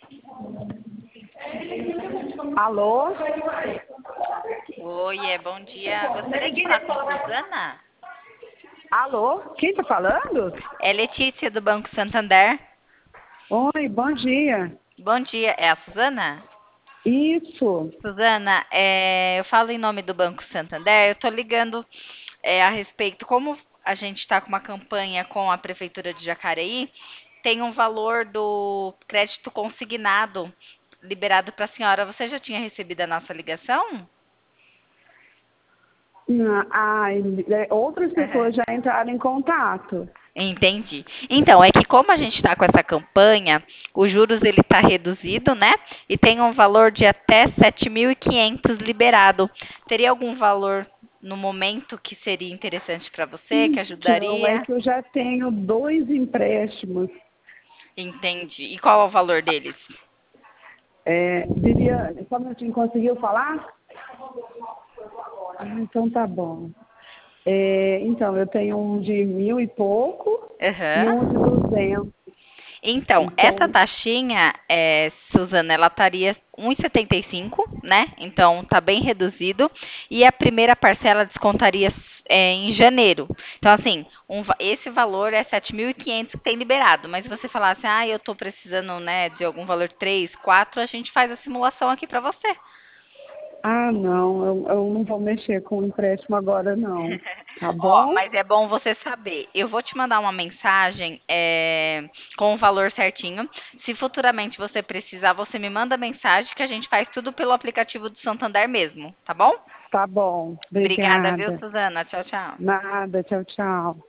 Alô? Oi, bom dia. Gostaria de falar com a Suzana? Alô? Quem tá falando? É Letícia, do Banco Santander. Oi, bom dia. Bom dia. É a Suzana? Isso. Suzana, eu falo em nome do Banco Santander. Eu estou ligando a respeito, como a gente está com uma campanha com a Prefeitura de Jacareí, tem um valor do crédito consignado liberado para a senhora. Você já tinha recebido a nossa ligação? Outras pessoas já entraram em contato. Entendi. Então, é que como a gente está com essa campanha, os juros ele está reduzido, né? E tem um valor de até 7.500 liberado. Teria algum valor no momento que seria interessante para você, que Então, é ajudaria? que eu já tenho 2 empréstimos. Entendi. E qual é o valor deles? Só um minutinho, conseguiu falar? Então tá bom. Então, eu tenho um de 1.000 e pouco e um de Aham. 200. Então, essa Então, taxinha, Suzana, ela estaria 1,75, né? Então, tá bem reduzido. E a primeira parcela descontaria em janeiro. Então, assim, esse valor é 7.500 que tem liberado. Mas se você falar assim, eu tô precisando, né, de algum valor 3, 4, a gente faz a simulação aqui para você. não, eu não vou mexer com o empréstimo agora, não. Tá Ó, bom? mas é bom você saber. Eu vou te mandar uma mensagem com o valor certinho. Se futuramente você precisar, você me manda mensagem que a gente faz tudo pelo aplicativo do Santander mesmo, tá bom? Tá bom. Obrigada, viu, Obrigada. Suzana? Tchau, tchau. Nada. Tchau, tchau.